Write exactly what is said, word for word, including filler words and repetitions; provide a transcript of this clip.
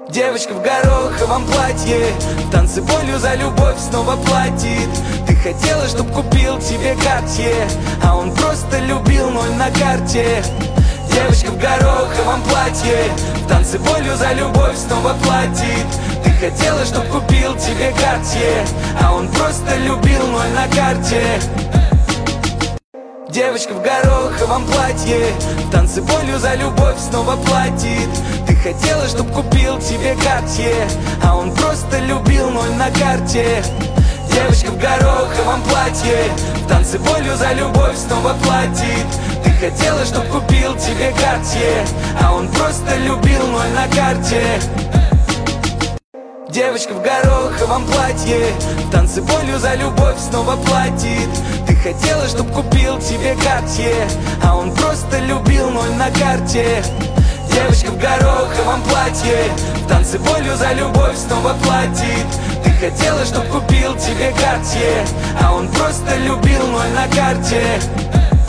Девочка в гороховом платье в танце болью за любовь снова платит. Ты хотела, чтоб купил тебе Cartier, а он просто любил ноль на карте. Девочка в гороховом платье в танце болью за любовь снова платит. Ты хотела, чтоб купил тебе Cartier, а он просто любил ноль на карте. Девочка в гороховом платье в танце болью за любовь снова платит. Ты хотела, чтоб купил тебе Cartier, а он просто любил ноль на карте. Девочка в гороховом платье в танце болью за любовь снова платит. Ты хотела, чтоб купил тебе Cartier, а он просто любил ноль на карте. Девочка в гороховом платье в танце болью за любовь снова платит. Ты хотела, чтоб купил тебе Cartier, а он просто любил ноль на карте. Девочка в гороховом платье в танце болью за любовь снова платит. Ты хотела, чтоб купил тебе Cartier, а он просто любил ноль на карте.